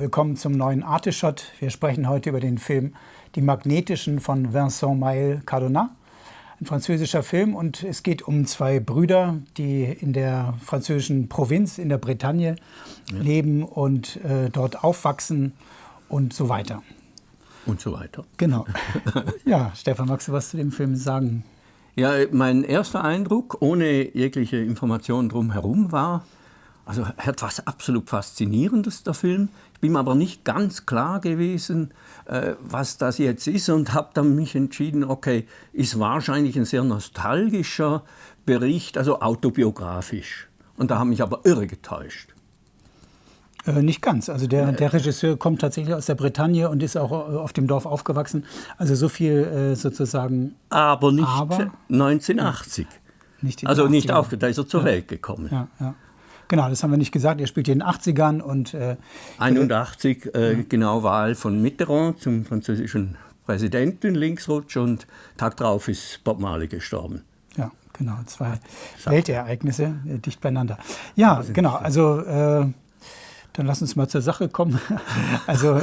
willkommen zum neuen Arteshot. Wir sprechen heute über den Film Die Magnetischen von Vincent Maël Cardona, ein französischer Film. Und es geht um zwei Brüder, die in der französischen Provinz, in der Bretagne, leben und dort aufwachsen und so weiter. Und so weiter. Genau. Ja, Stefan, magst du was zu dem Film sagen? Ja, mein erster Eindruck, ohne jegliche Informationen drumherum, war, also er hat was absolut Faszinierendes, der Film. Ich bin mir aber nicht ganz klar gewesen, was das jetzt ist, und habe dann mich entschieden, okay, ist wahrscheinlich ein sehr nostalgischer Bericht, also autobiografisch. Und da habe ich mich aber irre getäuscht. Nicht ganz. Also der Regisseur kommt tatsächlich aus der Bretagne und ist auch auf dem Dorf aufgewachsen. Also so viel sozusagen. Aber nicht 1980. Nicht also nicht da ist er zur Welt gekommen. Ja, ja. Genau, das haben wir nicht gesagt. Er spielt in den 80ern und 81, genau, Wahl von Mitterrand zum französischen Präsidenten, Linksrutsch, und Tag drauf ist Bob Marley gestorben. Ja, genau, zwei Weltereignisse dicht beieinander. Ja, genau, also dann lass uns mal zur Sache kommen. Also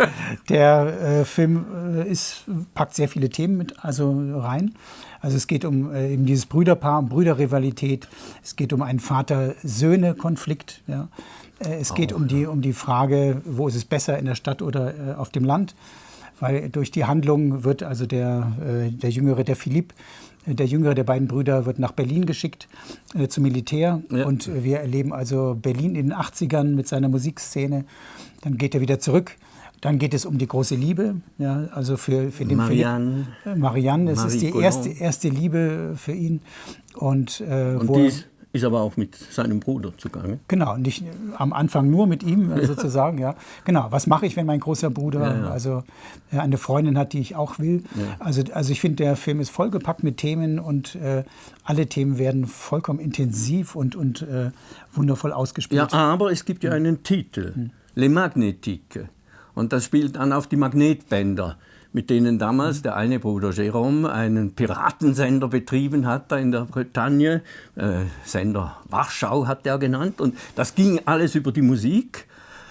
der Film packt sehr viele Themen mit rein. Also es geht um eben dieses Brüderpaar, um Brüderrivalität. Es geht um einen Vater-Söhne-Konflikt. Ja. Es geht um die Frage, wo ist es besser, in der Stadt oder auf dem Land. Weil durch die Handlung wird also der Jüngere, der Philippe, der jüngere der beiden Brüder, wird nach Berlin geschickt zum Militär. Ja. Und wir erleben also Berlin in den 80ern mit seiner Musikszene. Dann geht er wieder zurück. Dann geht es um die große Liebe, ja, also für den Marianne. Marianne, es ist die erste Liebe für ihn. Und die ist aber auch mit seinem Bruder zugange. Genau, nicht am Anfang nur mit ihm sozusagen. Ja. Genau, was mache ich, wenn mein großer Bruder also eine Freundin hat, die ich auch will? Ja. Also ich finde, der Film ist vollgepackt mit Themen und alle Themen werden vollkommen intensiv und wundervoll ausgespielt. Ja, aber es gibt ja einen Titel, Les Magnétiques. Und das spielt dann auf die Magnetbänder, mit denen damals der eine Bruder Jérôme einen Piratensender betrieben hat, da in der Bretagne. Sender Warschau hat er genannt. Und das ging alles über die Musik.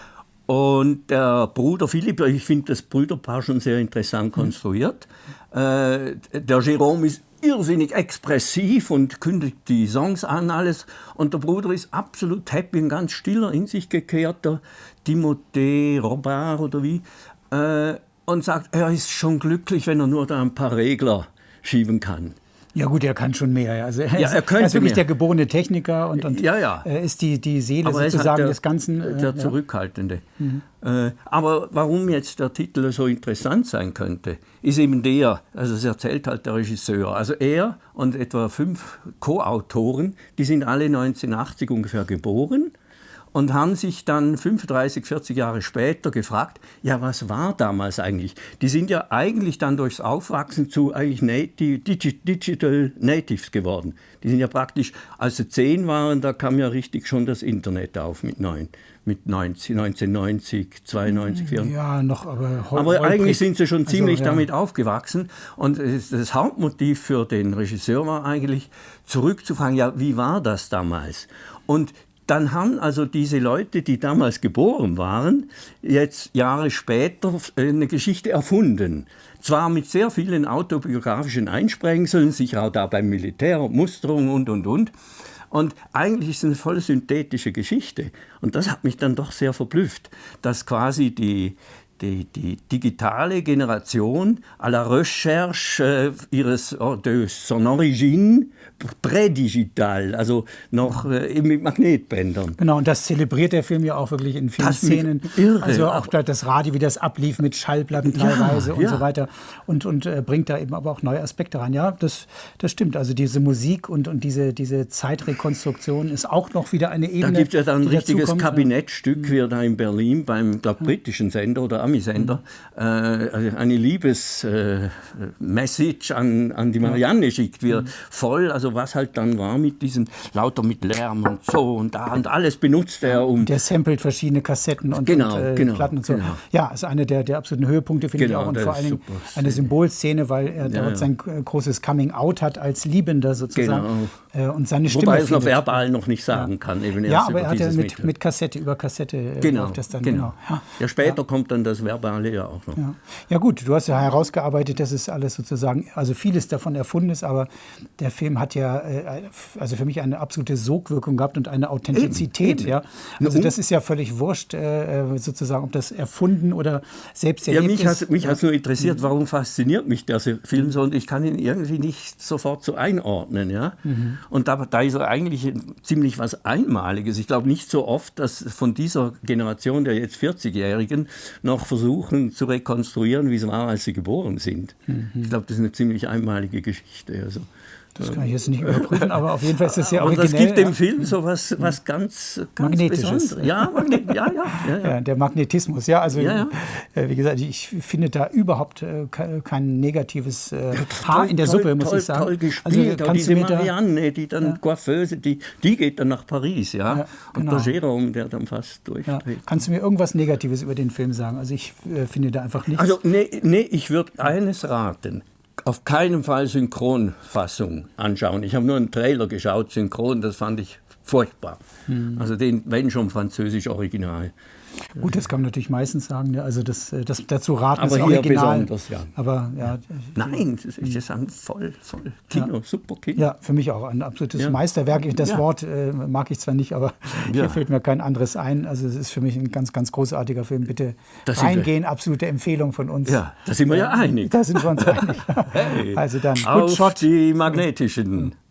Und der Bruder Philipp, ich finde das Brüderpaar schon sehr interessant konstruiert. Der Jérôme ist irrsinnig expressiv und kündigt die Songs an, alles. Und der Bruder ist absolut happy, ein ganz stiller, in sich gekehrter Timothée Robard oder wie. Und sagt, er ist schon glücklich, wenn er nur da ein paar Regler schieben kann. Ja gut, er kann schon mehr. Also er ist wirklich der geborene Techniker und ist die Seele aber sozusagen des Ganzen. Der Zurückhaltende. Aber warum jetzt der Titel so interessant sein könnte, ist eben also es erzählt halt der Regisseur. Also er und etwa 5 Co-Autoren, die sind alle 1980 ungefähr geboren. Und haben sich dann 35, 40 Jahre später gefragt, ja, was war damals eigentlich? Die sind ja eigentlich dann durchs Aufwachsen zu eigentlich Digital Natives geworden. Die sind ja praktisch, als sie 10 waren, da kam ja richtig schon das Internet auf mit 1990, 92, 94. Ja, noch, aber eigentlich sind sie schon ziemlich damit aufgewachsen. Und das Hauptmotiv für den Regisseur war eigentlich, zurückzufragen, ja, wie war das damals? Und dann haben also diese Leute, die damals geboren waren, jetzt Jahre später eine Geschichte erfunden. Zwar mit sehr vielen autobiografischen Einsprengseln, sicher auch da beim Militär und Musterung und. Und eigentlich ist es eine voll synthetische Geschichte. Und das hat mich dann doch sehr verblüfft, dass quasi die digitale Generation à la recherche de son origine prädigital, also noch mit Magnetbändern. Genau, und das zelebriert der Film ja auch wirklich in vielen Szenen. Irre. Also auch das Radio, wie das ablief mit Schallplatten teilweise und so weiter. Und bringt da eben aber auch neue Aspekte rein. Ja, das stimmt. Also diese Musik und diese Zeitrekonstruktion ist auch noch wieder eine Ebene. Da gibt es ja dann ein richtiges Kabinettstück, wie er da in Berlin beim britischen Sender oder Ami-Sender, eine Liebes-Message an die Marianne schickt, wir voll, also was halt dann war mit diesen, lauter mit Lärm und so und da und alles benutzt er, um... Der samplet verschiedene Kassetten und Platten und so. Genau. Ja, ist einer der absoluten Höhepunkte, finde ich auch, und vor allen Dingen eine Symbolszene, weil er dort sein großes Coming-out hat als Liebender sozusagen und seine Stimme Wobei er es noch verbal noch nicht sagen kann. Eben erst aber er hat ja mit Kassette, über Kassette läuft das dann. Genau. Ja, später kommt dann das Verbale ja auch noch. Ja gut, du hast ja herausgearbeitet, dass es alles sozusagen, also vieles davon erfunden ist, aber der Film hat ja also für mich eine absolute Sogwirkung gehabt und eine Authentizität. Eben. Ja? Also das ist ja völlig wurscht, sozusagen, ob das erfunden oder selbst erlebt ist. Mich hat nur interessiert, warum fasziniert mich der Film so, und ich kann ihn irgendwie nicht sofort so einordnen. Ja? Und da ist er eigentlich ziemlich was Einmaliges. Ich glaube nicht so oft, dass von dieser Generation der jetzt 40-Jährigen noch versuchen zu rekonstruieren, wie es war, als sie geboren sind. Ich glaube, das ist eine ziemlich einmalige Geschichte. Also. Das kann ich jetzt nicht überprüfen, aber auf jeden Fall ist das sehr originell. Aber das gibt dem Film so was ganz Magnetisches. Besonderes. Ja. Der Magnetismus, ja. Also, wie gesagt, ich finde da überhaupt kein negatives Haar in der Suppe, muss ich sagen. Toll gespielt. Also, diese Marianne, die dann Coiffeuse, die geht dann nach Paris, ja. Genau. Und der Jérôme, der dann fast durchdreht. Ja. Kannst du mir irgendwas Negatives über den Film sagen? Also ich finde da einfach nichts. Also, nee, ich würde eines raten. Auf keinen Fall Synchronfassung anschauen. Ich habe nur einen Trailer geschaut, synchron, das fand ich furchtbar. Also wenn schon französisch Original. Gut, das kann man natürlich meistens sagen. Ne? Also das dazu raten aber ist hier original. Besonders, ja. Aber ja. Nein, das ist ein voll Kino, super Kino. Ja, für mich auch ein absolutes Meisterwerk. Das Wort mag ich zwar nicht, aber hier fällt mir kein anderes ein. Also es ist für mich ein ganz, ganz großartiger Film. Bitte reingehen, absolute Empfehlung von uns. Ja, da sind wir ja einig. Da sind wir uns einig. Hey, also dann, good shot. Die magnetischen.